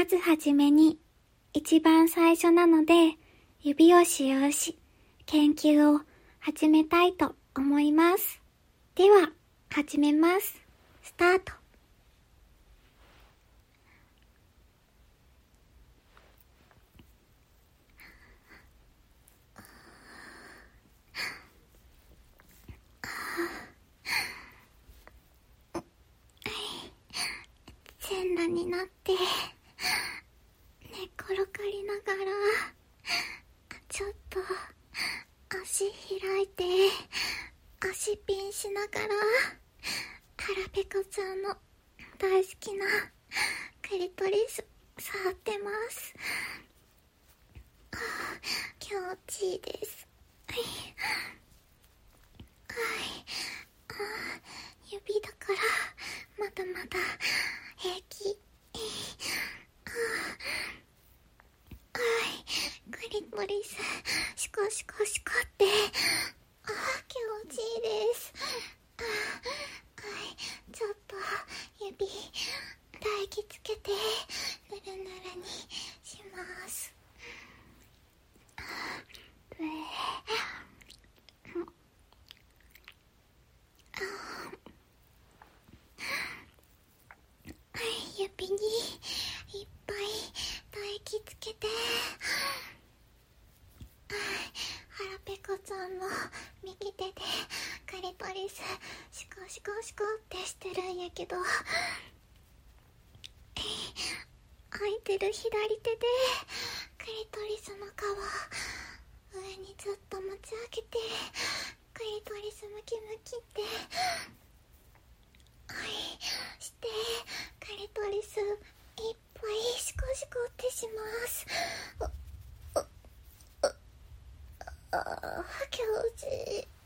まずはじめに、一番最初なので、指を使用し、研究を始めたいと思います。では、始めます。スタート。全裸になって、寝っ転がりながら、ちょっと足開いて、足ピンしながら、腹ペコちゃんの大好きなクリトリス触ってます。気持ちいいです。はい。指だからまだまだ平気。クリトリスシコシコシコって気持ちいいです。ちょっと指唾液つけてぬるぬるにします。指にいっぱい唾液つけて、腹ペコちゃんの右手でクリトリスシコシコシコってしてるんやけど、空いてる左手でクリトリスの皮上にずっと持ち上げて、クリトリスムキムキってしてクリトリスいっぱいシコシコってします。気持ちいい。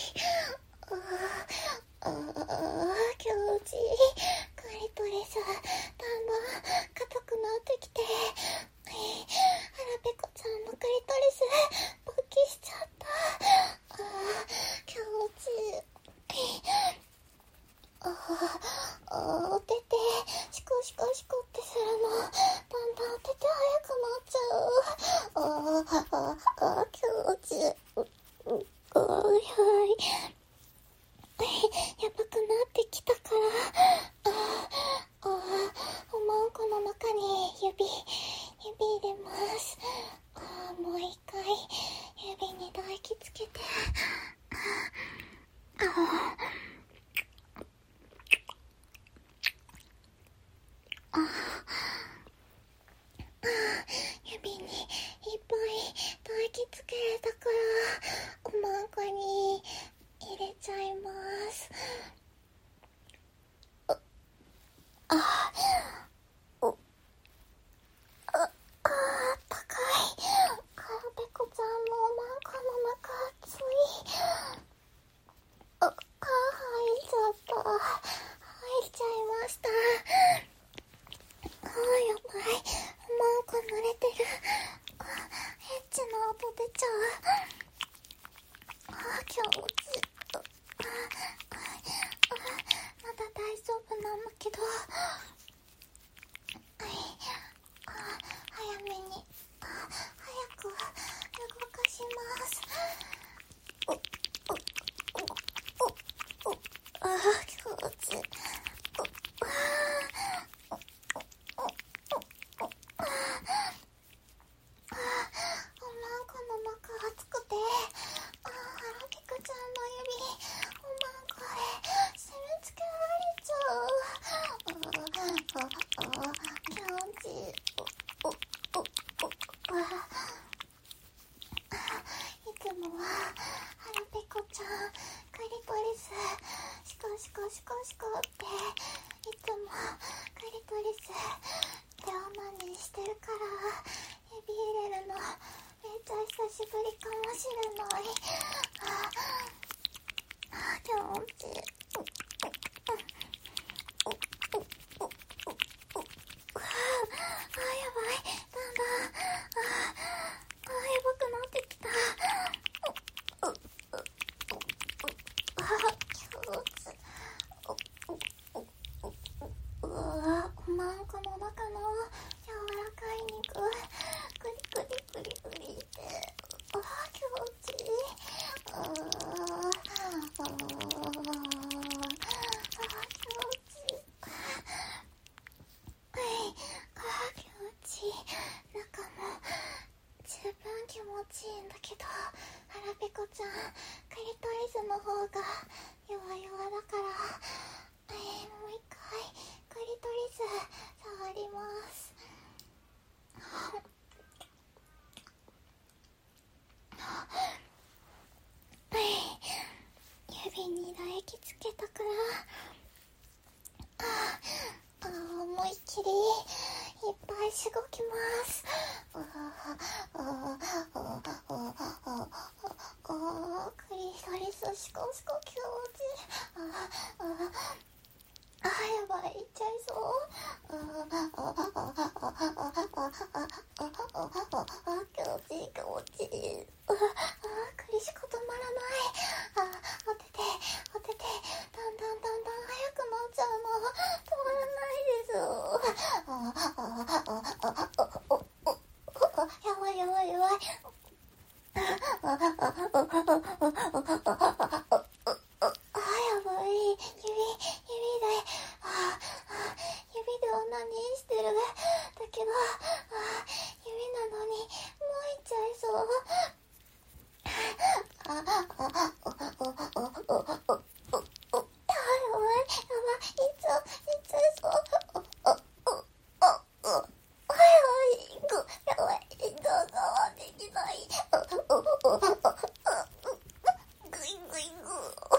気持ちいい。クリトリスだんだん硬くなってきて、腹ペコちゃんのクリトリス勃起しちゃった。気持ちいい。お手手シコシコシコってするの、だんだんお手手速くなっちゃう。気持ちいい。やばくなってきたから、おまんこの中に指入れます。もう一回指に唾液つけて、指にいっぱい唾液つけれたから、おまんこに入れちゃいます。高い。腹ペコちゃんのおまんこの中熱い。入っちゃった。入っちゃいました。やばい。おまんこ濡れてる。エッチな音出ちゃう。気持ちいい。まだ大丈夫なんだけど、早めに早く動かします。気持ちいい。おまんこの中熱くて、腹ペコちゃんの指おまんこで締め付けられちゃう。気持ちいい。いつもは腹ペコちゃんクリトリスシコシコシコシコっていつもクリトリスでオナニーしてるから、指入れるのめっちゃ久しぶりかもしれない。気持ちいい。やばい。だんだんやばくなってきた。気持ちいい。おまんこの中の柔い肉クリクリクリクリって、気持ちいい。気持ちいい。気持ちいい。中も十分気持ちいいんだけど、腹ペコちゃんクリトリスの方が弱々だから、もう一回クリトリス触ります。指に唾液つけたから思いっきりいっぱいしごきます。クリトリスシコシコ気持ちいい。やばい、いっちゃいそう。気持ちいい気持ちいい。クリシコ止まらない。当ててだんだん速くなっちゃうの。止まらないです。やばい。指でオナニーしてる。だけど指なのにもういっちゃいそう。やばい、いっちゃいそう。やばい、我慢できない。グイグイグ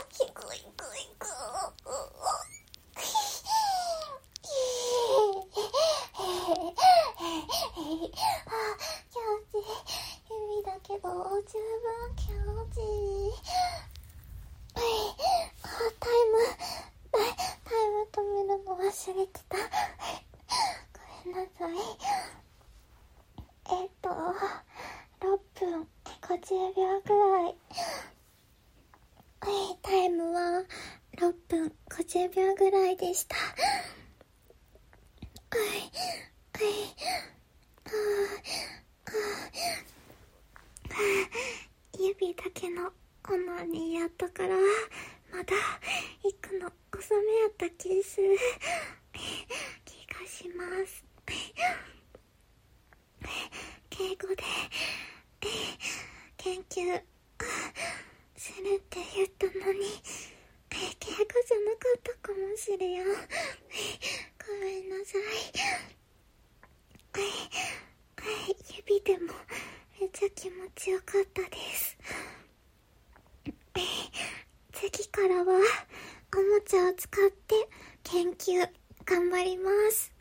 気持ちいい。指だけど十分気持ちいい。タイム止めるの忘れてた。ごめんなさい。6分50秒くらい。タイムは6分50秒ぐらいでした。指だけのオナニーやったからまだ行くの遅めやった気する気がします。敬語で研究するって言ったのに敬語じゃなかったかもしれん。ごめんなさい。指でもめっちゃ気持ちよかったです。次からはおもちゃを使って研究頑張ります。